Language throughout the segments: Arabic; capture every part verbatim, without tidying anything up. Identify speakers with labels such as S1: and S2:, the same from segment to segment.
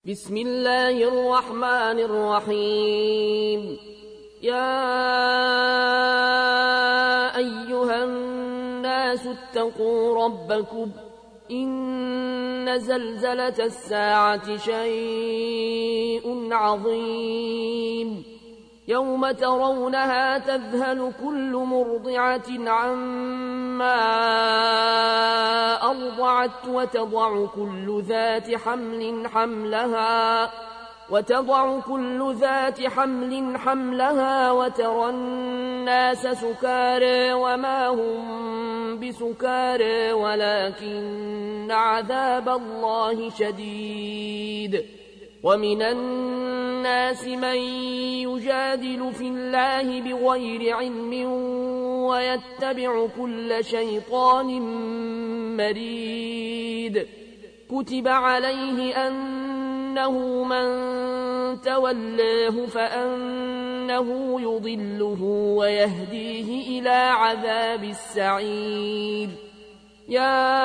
S1: بسم الله الرحمن الرحيم. يا أيها الناس اتقوا ربكم إن زلزلة الساعة شيء عظيم يوم ترونها تذهل كل مرضعة عما أرضعت وتضع كل ذات حمل حملها وتضع كل ذات حمل حملها وترى الناس سكارى وما هم بسكارى ولكن عذاب الله شديد. ومن الناس من يجادل في الله بغير علم ويتبع كل شيطان مريد. كتب عليه أنه من تولاه فأنه يضله ويهديه إلى عذاب السعير. يا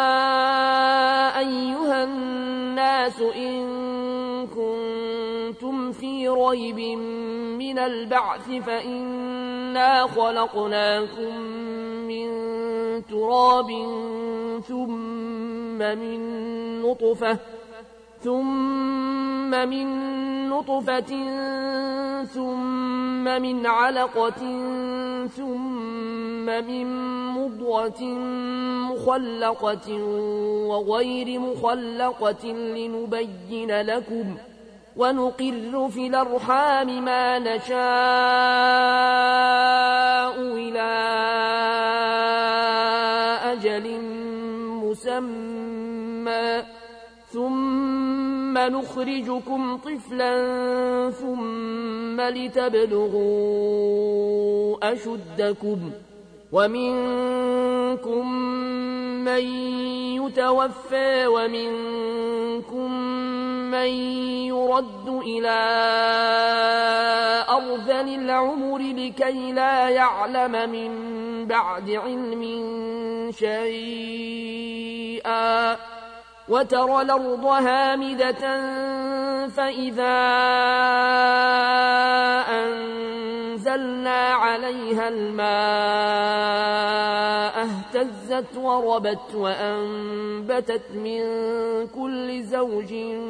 S1: أيها الناس إن كنتم في ريب من البعث فإنا خلقناكم من تراب ثم من نطفة ثم من نطفة ثم من علقة ثم من مضغة مخلقة وغير مخلقة لنبين لكم ونقر في الأرحام ما نشاء إلى أجل مسمى ثم نخرجكم طفلا ثم لتبلغوا أشدكم ومنكم من يتوفى ومنكم من يرد إلى أرذل العمر لكي لا يعلم من بعد علم شيئا. وترى الأرض هامدة فإذا أنزلنا عليها الماء اهتزت وربت وأنبتت من كل زوج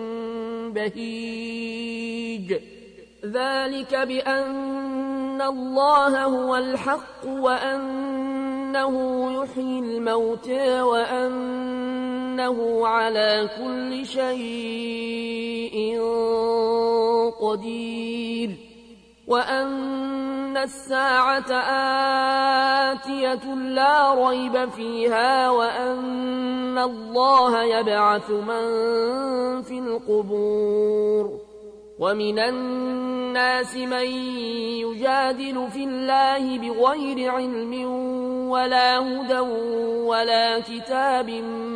S1: بهيج. ذلك بأن الله هو الحق وأنه يحيي الموتى وأنه على كل شيء قدير وأن الساعة آتية لا ريب فيها وأن الله يبعث من في القبور. ومن الناس من يجادل في الله بغير علم ولا هدى ولا كتاب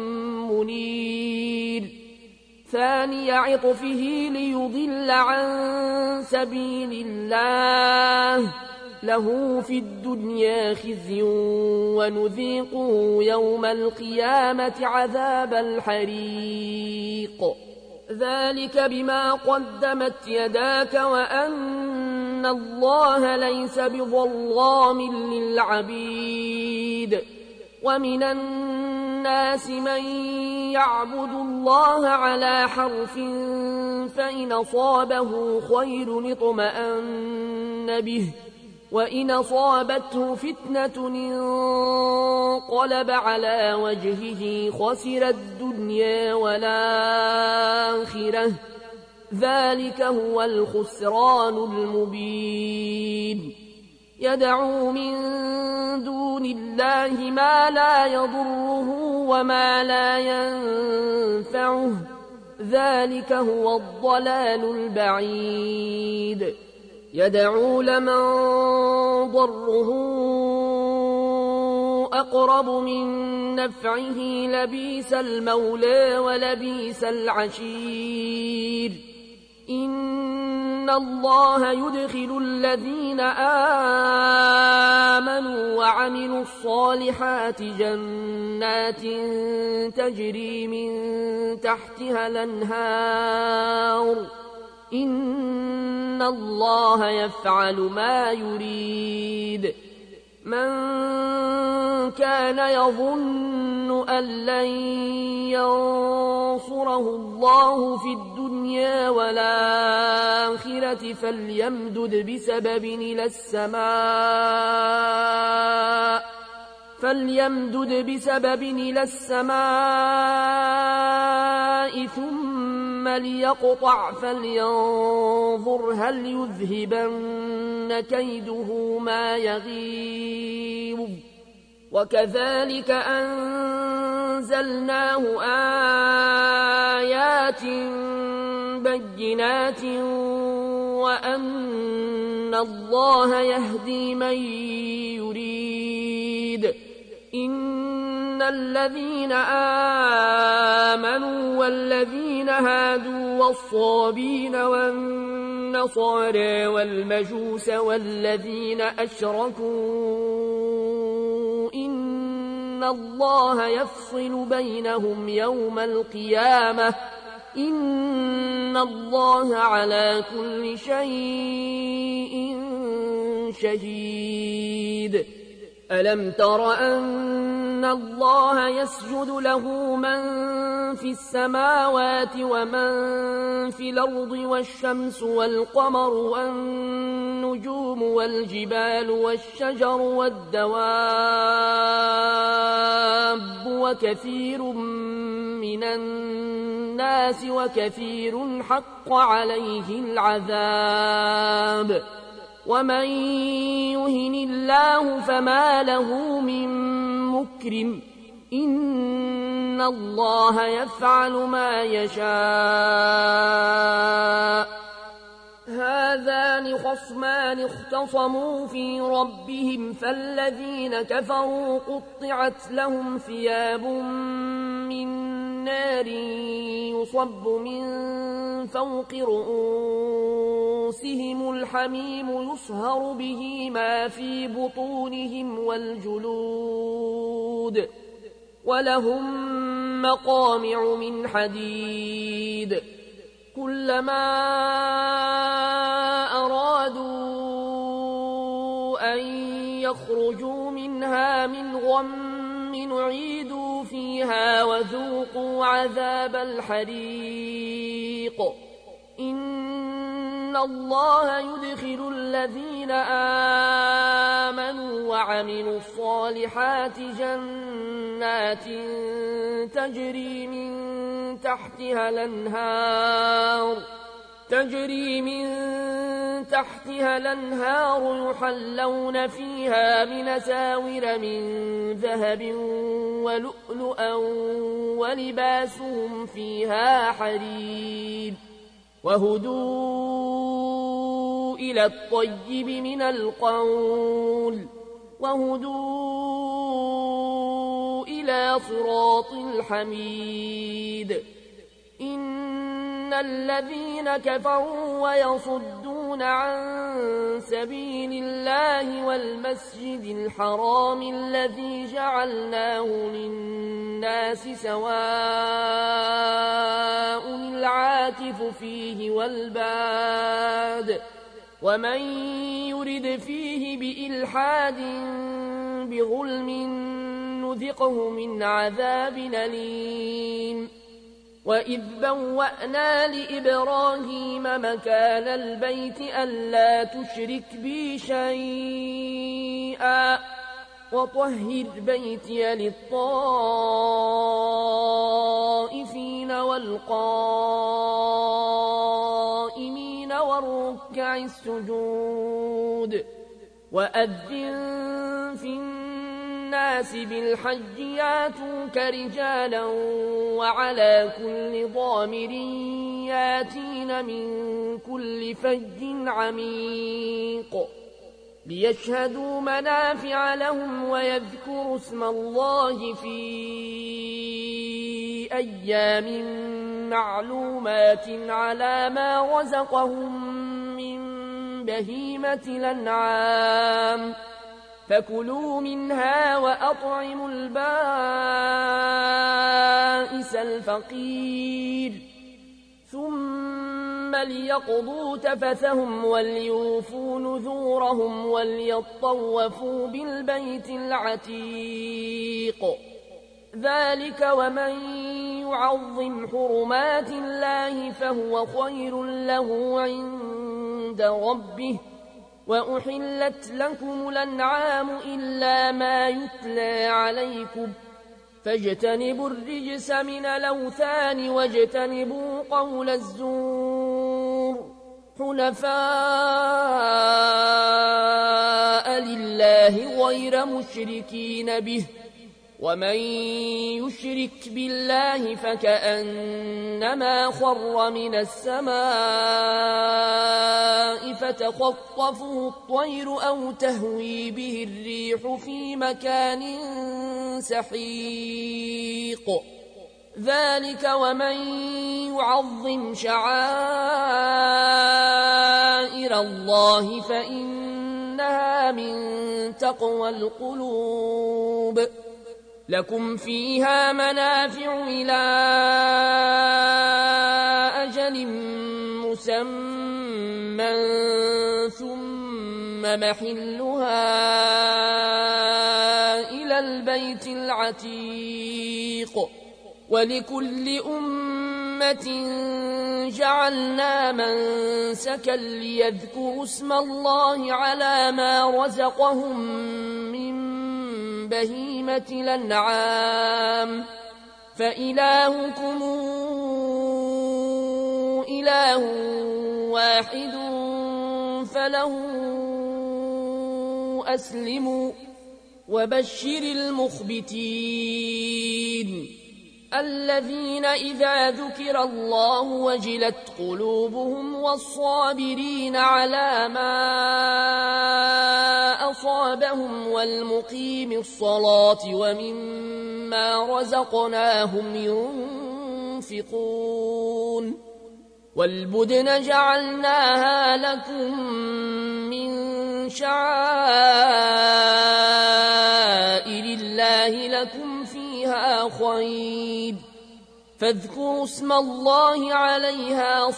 S1: منير. ثاني عطفه ليضل عن سبيل الله له في الدنيا خزي ونذيقه يوم القيامة عذاب الحريق. ذلك بما قدمت يداك وأن الله ليس بظلام للعبيد. ومن الناس من يعبد الله على حرف فإن أصابه خير اطمأن به وإن أصابته فتنة انقلب على وجهه خسر الدنيا والآخرة. ذلك هو الخسران المبين. يدعو من دون الله ما لا يضره وما لا ينفعه. ذلك هو الضلال البعيد. يدعو لمن ضره أقرب من نفعه لبيس المولى ولبيس العشير. إن الله يدخل الذين آمنوا وعملوا الصالحات جنات تجري من تحتها الأنهار إن الله يفعل ما يريد من كان يظن أن لن ينصره الله في الدنيا والآخرة فليمدد بسبب إلى السماء فليمدد بسبب إلى السماء ثم ليقطع فلينظر هل يذهبن كيده ما يغيظ وكذلك أنزلناه آيات بينات وأن الله يهدي من يريد إن الذين آمنوا والذين هادوا والصابين والنصارى والمجوس والذين أشركوا إن الله يفصل بينهم يوم القيامة إن الله على كل شيء شهيد ألم تر أن الله يسجد له من في السماوات ومن في الأرض والشمس والقمر والنجوم والجبال والشجر والدواب وكثير من الناس وكثير حق عليه العذاب ومن يهن الله فما له من مكرم إن الله يفعل ما يشاء هذان خصمان اختصموا في ربهم فالذين كفروا قطعت لهم ثياب من نار يصب من فوق رؤوسهم الحميم يصهر به ما في بطونهم والجلود ولهم مقامع من حديد كلما أرادوا أن يخرجوا منها من غم نعيدوا فيها وذوقوا عذاب الحريق إن الله يدخل الذين آمنوا وعملوا الصالحات جنات تجري من تحتها الأنهار تجري من تحتها الأنهار يحلون فيها من أساور من ذهب ولؤلؤا ولباسهم فيها حرير وهدوا إلى الطيب من القول وهدوا إلى صراط الحميد إن الذين كفروا ويصدون عن سبيل الله والمسجد الحرام الذي جعلناه للناس سواء العاكف فيه والباد ومن يرد فيه بإلحاد بظلم نذقه من عذاب أليم وإذ بوأنا لإبراهيم مكان البيت ألا تشرك بي شيئا وطهر بيتي للطائفين والقائمين والركع السجود وأذن في الناس بالحج ياتوك رجالا وعلى كل ضامر ياتين من كل فج عميق ليشهدوا منافع لهم ويذكروا اسم الله في أيام معلومات على ما رزقهم من بهيمة الأنعام فكلوا منها وأطعموا البائس الفقير ثم فليقضوا تفثهم وليوفوا نذورهم وليطوفوا بالبيت العتيق ذلك ومن يعظم حرمات الله فهو خير له عند ربه وأحلت لكم الأنعام إلا ما يتلى عليكم فاجتنبوا الرجس من الأوثان واجتنبوا قول الزور حنفاء لله غير مشركين به ومن يشرك بالله فكأنما خر من السماء فتخطفه الطير أو تهوي به الريح في مكان سحيق ذلك ومن يعظم شعائر الله فإنها من تقوى القلوب لكم فيها منافع إلى أجل مسمى ثم محلها إلى البيت العتيق ولكل أمة جعلنا منسكا ليذكروا اسم الله على ما رزقهم من بهيمة الأنعام فإلهكم إله واحد فله أسلموا وبشر المخبتين الذين إذا ذكر الله وجلت قلوبهم والصابرين على ما أصابهم والمقيم الصلاة ومما رزقناهم ينفقون والبدن جعلناها لكم من شعائر الله لكم فيها خير فاذكروا اسم الله عليها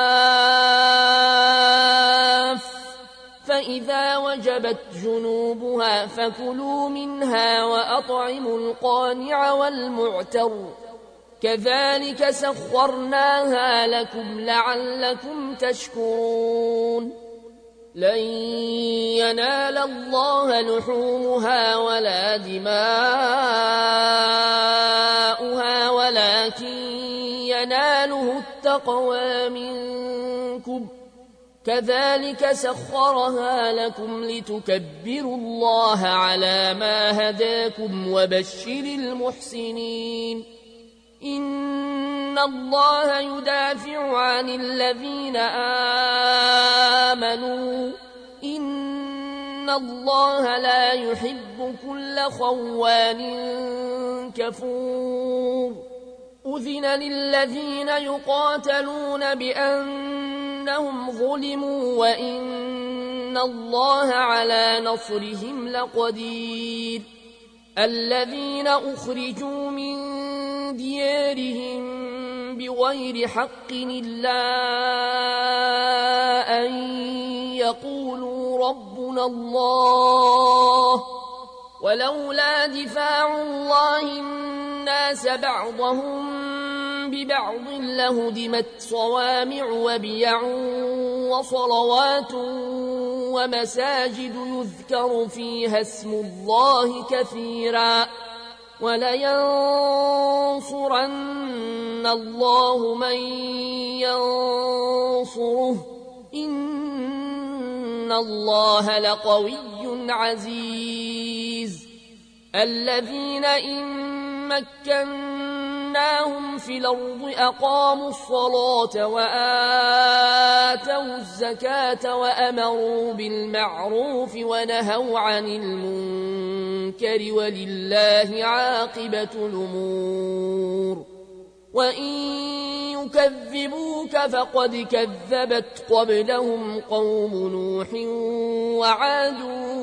S1: صواف فإذا وجبت جنوبها فكلوا منها وأطعموا القانع والمعتر كذلك سخرناها لكم لعلكم تشكرون لن ينال الله لحومها ولا دماؤها ولكن يناله التقوى منكم كذلك سخرها لكم لتكبروا الله على ما هداكم وبشر المحسنين إن الله يدافع عن الذين آمنوا إن الله لا يحب كل خوان كفور أذن للذين يقاتلون بأنهم ظلموا وإن الله على نصرهم لقدير الذين أخرجوا من ديارهم بغير حق إلا أن يقولوا ربنا الله ولولا دفاع الله الناس بعضهم ببعض لهدمت صوامع وبيع وصلوات ومساجد يذكر فيها اسم الله كثيرا ولينصرن الله من ينصره إن الله لقوي عزيز الذين إن مكناهم في الأرض أقاموا الصلاة وآتوا الزكاة وأمروا بالمعروف ونهوا عن المنكر ولله عاقبة الأمور وإن يكذبوك فقد كذبت قبلهم قوم نوح وعاد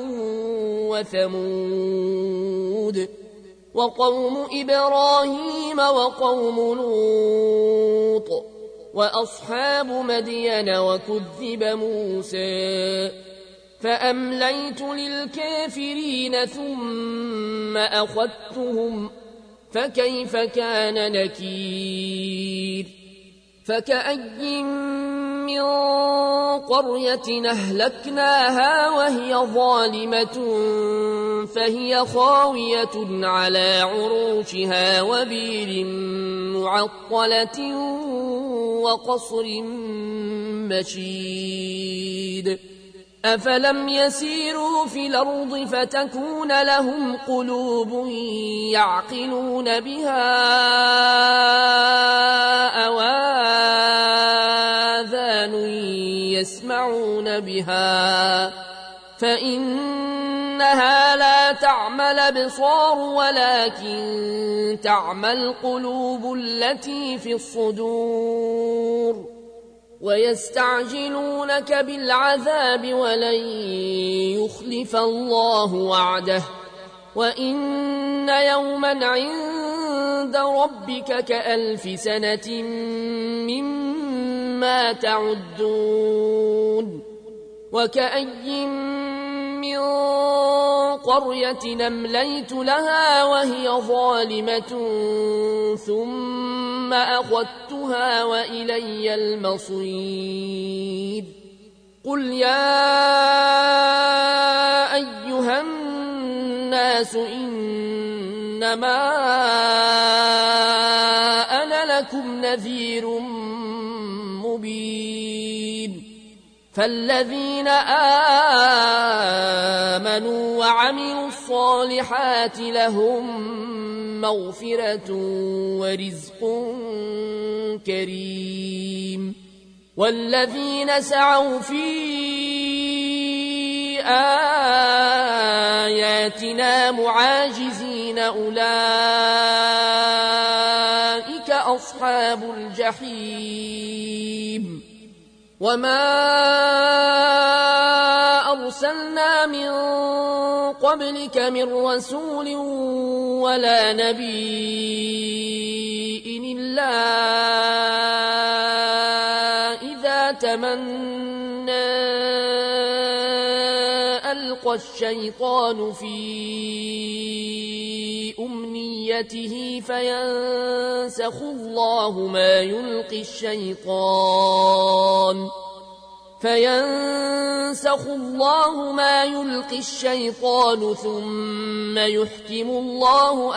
S1: وثمود وقوم إبراهيم وقوم لوط وأصحاب مدين وكذب موسى فأمليت للكافرين ثم أخذتهم فكيف كان نكير فكأي من قرية أهلكناها وهي ظالمة فهي خاوية على عروشها وبير معطلة وقصر مشيد أفلم يسيروا في الأرض فتكون لهم قلوب يعقلون بها أو آذان يسمعون بها فإنها لا تعمى الأبصار ولكن تعمى القلوب التي في الصدور ويستعجلونك بالعذاب ولن يخلف الله وعده وإن يوما عند ربك كألف سنة مما تعدون وكأي من قرية أمليت لها وهي ظالمة ثم أخذتها وإلي المصير قل يا أيها الناس إنما أنا لكم نذير مبين فالذين آمنوا وعملوا الصالحات لهم مغفرة ورزق كريم والذين سعوا في آياتنا معاجزين أولئك أصحاب الجحيم وما أرسلنا من قبلك من رسول ولا نبي إلا إذا تمنى ألقى الشيطان في أمنيته فينسخ الله ما يلقي الشيطان فينسخ الله ما يلقي الشيطان ثم يحكم الله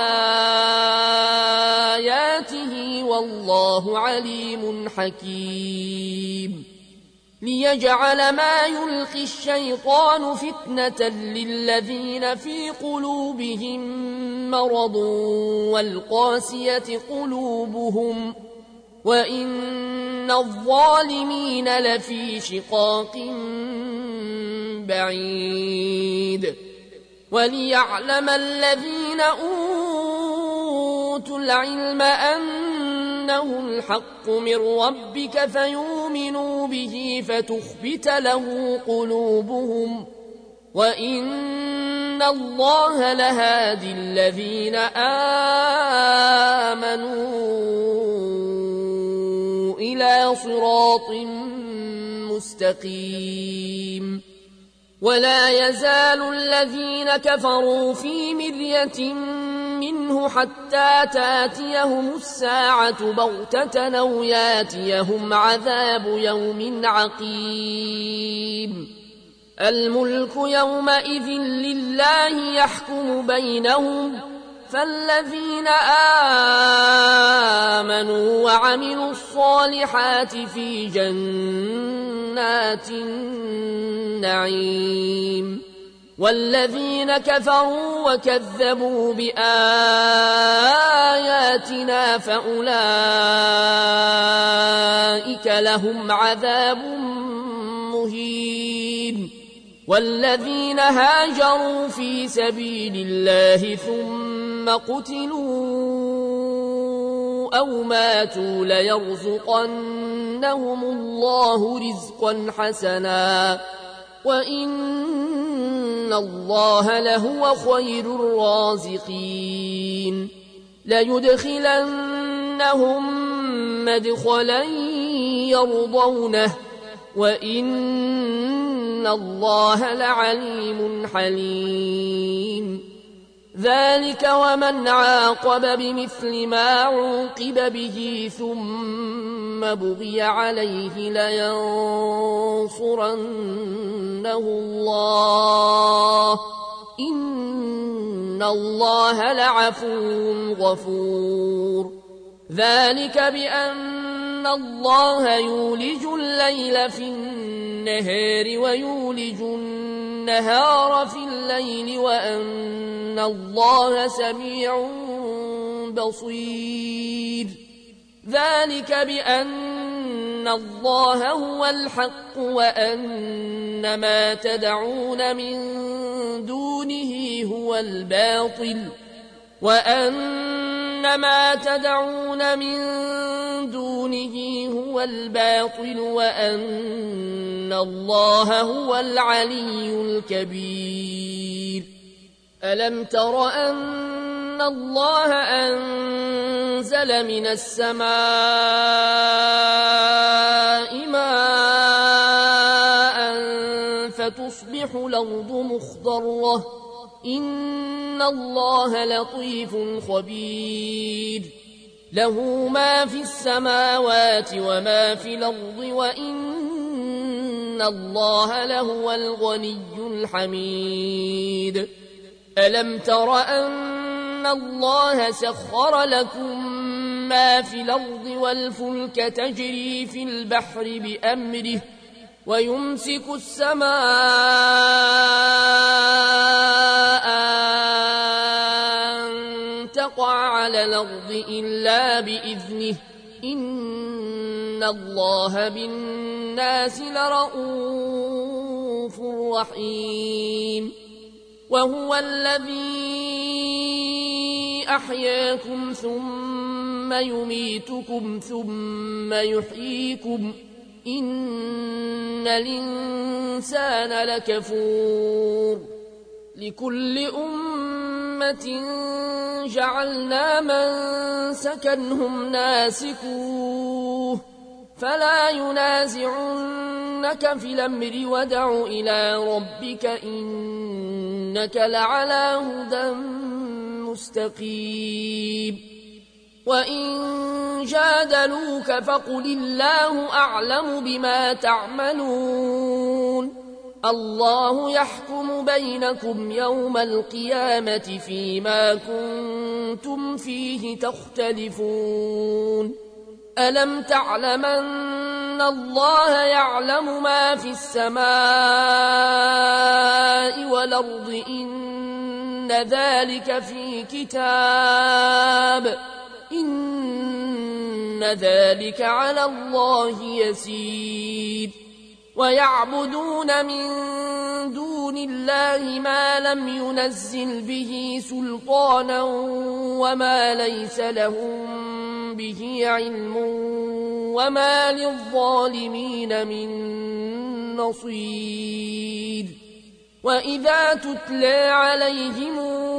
S1: آياته والله عليم حكيم ليجعل ما يلقي الشيطان فتنة للذين في قلوبهم مرض والقاسية قلوبهم وإن الظالمين لفي شقاق بعيد وليعلم الذين أوتوا العلم أنه الحق من ربك فيؤمنوا به فتخبت له قلوبهم وإن الله لهادي الذين آمنوا إلى صراط مستقيم ولا يزال الذين كفروا في مرية منه حتى تاتيهم الساعة بغتة أو ياتيهم عذاب يوم عقيم الملك يومئذ لله يحكم بينهم فالذين آمنوا وعملوا الصالحات في جنات النعيم والذين كفروا وكذبوا بآياتنا فأولئك لهم عذاب مهين والذين هاجروا في سبيل الله ثم قتلوا أو ماتوا ليرزقنهم الله رزقا حسنا وإن الله لهو خير الرازقين ليدخلنهم مدخلا يرضونه وإن الله لعليم حليم. ذلك ومن عاقب بمثل ما عوقب به ثم بغي عليه لينصرنه الله إن الله لعفو غفور. ذلك بأن الله يولج الليل في النهار ويولج النهار في الليل وأن الله سميع بصير. ذلك بأن الله هو الحق وأن ما تدعون من دونه هو الباطل وأن ما تدعون من دونه هو الباطل وأن الله هو العلي الكبير. ألم تر أن الله أنزل من السماء ماء فتصبح الأرض مخضرة إن الله لطيف خبير. له ما في السماوات وما في الأرض وإن الله لهو الغني الحميد. ألم تر أن الله سخر لكم ما في الأرض والفلك تجري في البحر بأمره ويمسك السماء أن تقع على الأرض إلا بإذنه إن الله بالناس لرؤوف رحيم. وهو الذي أحياكم ثم يميتكم ثم يحييكم إن الإنسان لكفور. لكل أمة جعلنا منسكا هم ناسكوه فلا ينازعنك في الأمر وادع إلى ربك إنك لعلى هدى مستقيم. وإن جادلوك فقل الله أعلم بما تعملون الله يحكم بينكم يوم القيامة فيما كنتم فيه تختلفون. ألم تعلم أن الله يعلم ما في السماء والأرض إن ذلك في كتاب إن ذلك على الله يسير. ويعبدون من دون الله ما لم ينزل به سلطانا وما ليس لهم به علم وما للظالمين من نصير. وإذا تتلى عليهم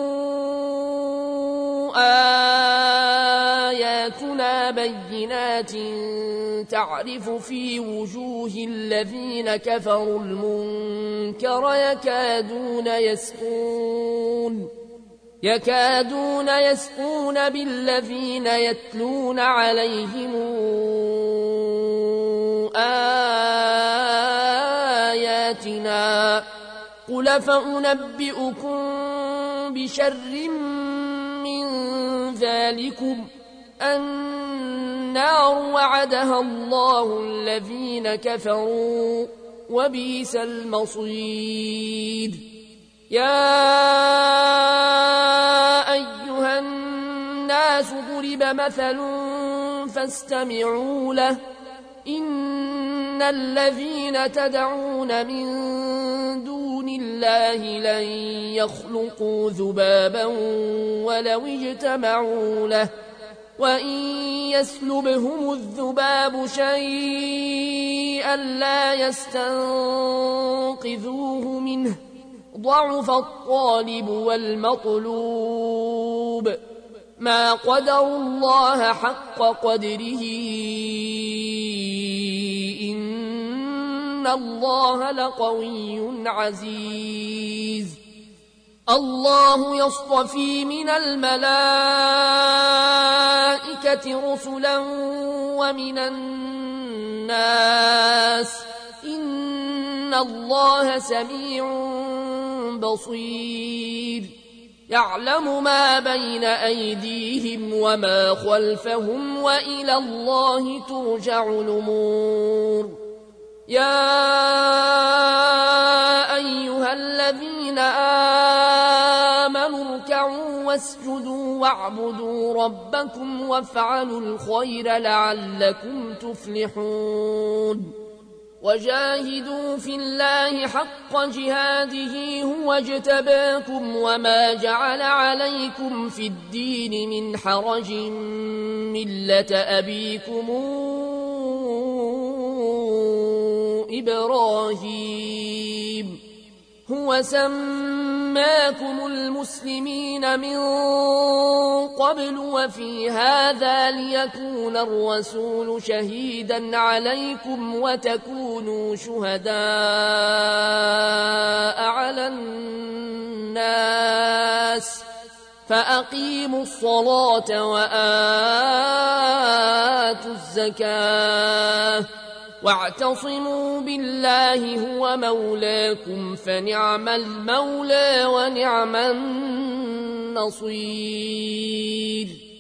S1: آياتنا بينات تعرف في وجوه الذين كفروا المنكر يكادون يسقون يكادون يسقون بالذين يتلون عليهم آياتنا قل فأنبئكم بشر من ذلكم النار وعدها الله الذين كفروا وبئس المصير. يا أيها الناس ضرب مثل فاستمعوا له إن الذين تدعون من دون الله لن يخلقوا ذبابا ولو اجتمعوا له وإن يسلبهم الذباب شيئا لا يستنقذوه منه ضعف الطالب والمطلوب ما قدروا الله حق قدره إن الله لقوي عزيز الله يصطفي من الملائكة رسلا ومن الناس إن الله سميع بصير يعلم ما بين أيديهم وما خلفهم وإلى الله ترجع الأمور يا أيها الذين آمنوا اركعوا واسجدوا واعبدوا ربكم وافعلوا الخير لعلكم تفلحون وجاهدوا في الله حق جهاده هو اجتباكم وما جعل عليكم في الدين من حرج ملة أبيكم إبراهيم هو سماكم المسلمين من قبل وفي هذا ليكون الرسول شهيدا عليكم وتكونوا شهداء على الناس فأقيموا الصلاة وآتوا الزكاة واعتصموا بالله هو مولاكم فنعم المولى ونعم النصير